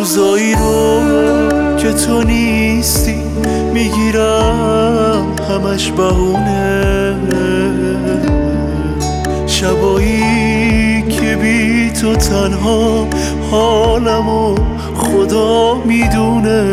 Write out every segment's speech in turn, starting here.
روزایی رو که تو نیستی میگیرم همش بهونه، شبایی که بی تو تنها حالمو خدا میدونه.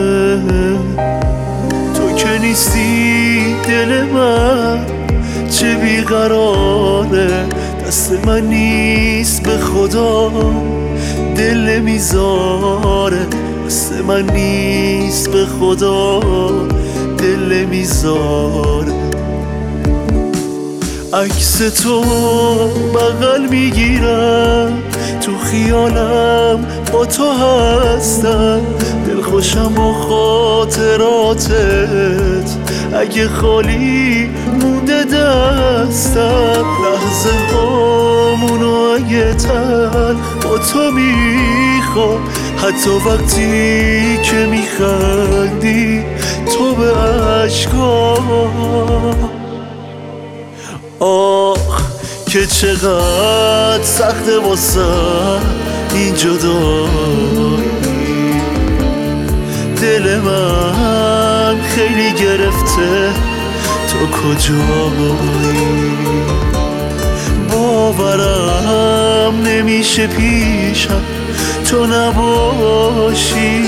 تو که نیستی دل من چه بیقراره، دست من نیست به خدا دل میذاره، دست من نیست به خدا دل میذاره. عکس تو بغل میگیرم تو خیالم با تو هستم، دلخوشم با خاطراتت اگه خالی مونده دستم، لحظه هامونو اگه تن با تو میخوام، حتی وقتی که میخندی تو به عشقام. آخ که چقدر سخته واسم این جدایی، دل من خیلی گرفته تو کجایی، باورم نمیشه پیشم تو نباشی،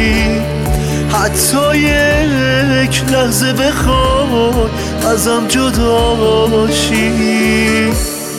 حتی یک لحظه بخوای ازم جدا شی.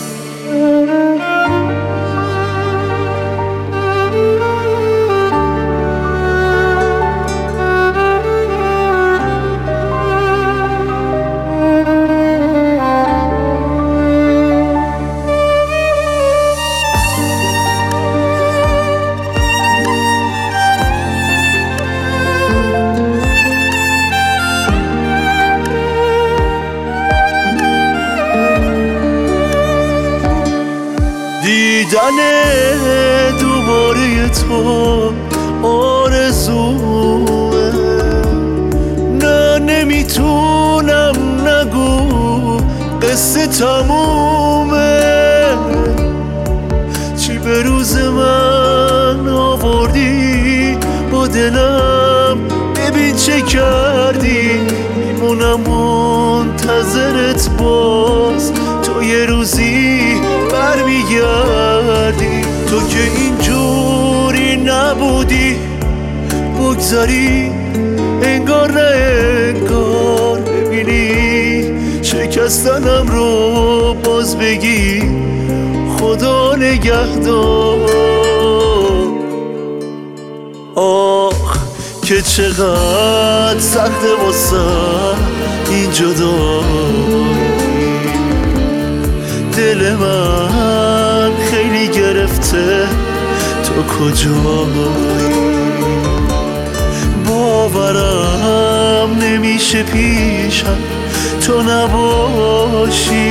دیدن دوباره تو آرزوه، نه نمیتونم نگو قصه تمومه، چی به روز من آوردی با دلم ببین چه کردی، میمونم منتظرت باز تو یه روزی برمیگردی. تو که اینجوری نبودی بگذاری انگار نه انگار، ببینی شکستنم رو باز بگی خدا نگهدار. آخ که چقدر سخته واسم این جدایی، دل من خیلی گرفته تو کجایی، باورم نمیشه پیشم تو نباشی،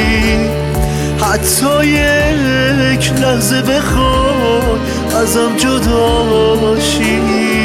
حتی یک لحظه بخوای ازم جدا شی.